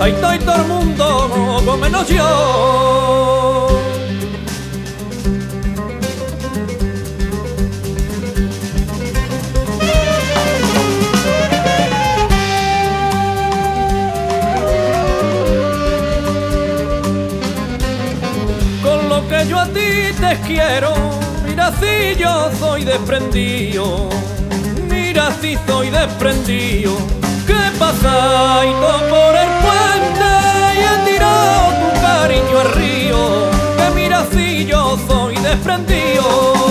ahí estoy todo el mundo con menos yo. Con lo que yo a ti te quiero, mira si yo soy desprendido, mira si soy desprendido. ¿Qué pasa? Y todo por el puente y he tirado tu cariño al río, que mira si yo soy desprendido.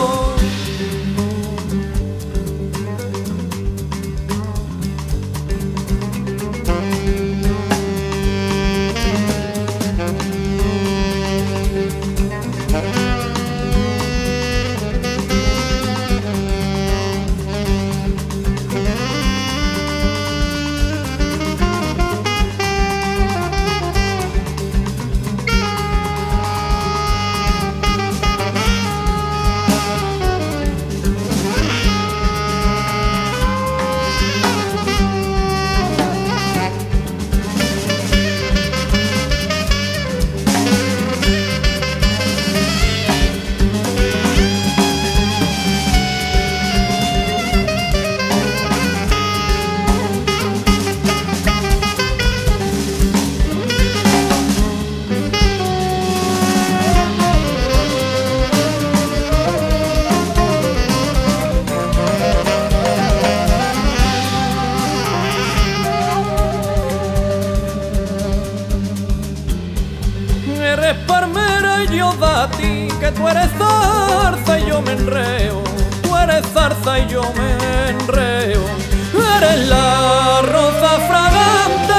Eres palmera y yo dati, que tú eres zarza y yo me enreo, tú eres zarza y yo me enreo. Eres la rosa fragante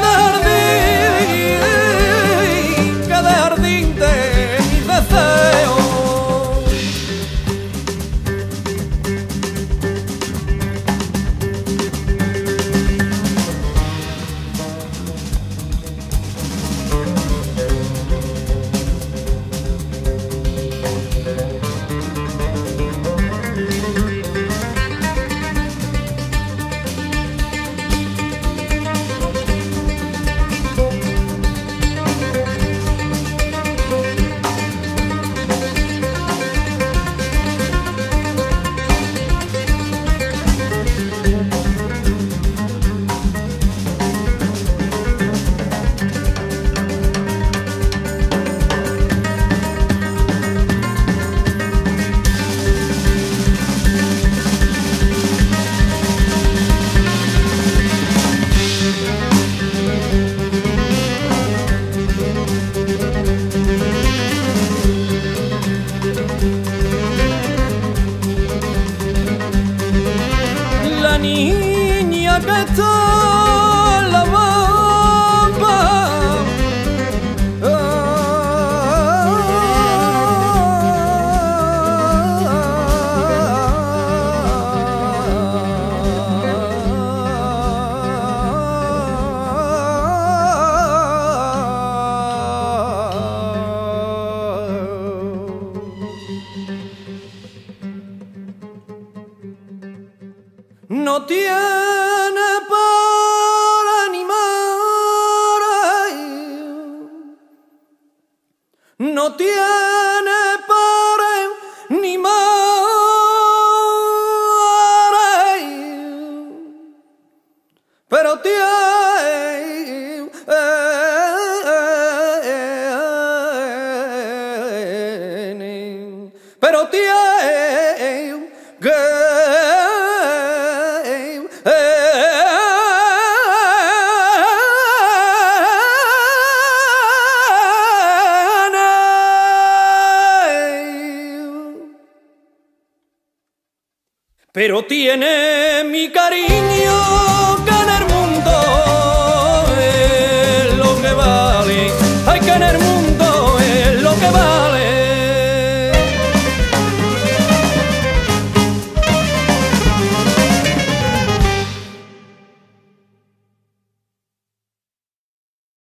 de jardín, que de jardín de mis deseos. La niña que está en la bamba, no tiene para animar, no tiene para animar, pero tiene que pero tiene mi cariño.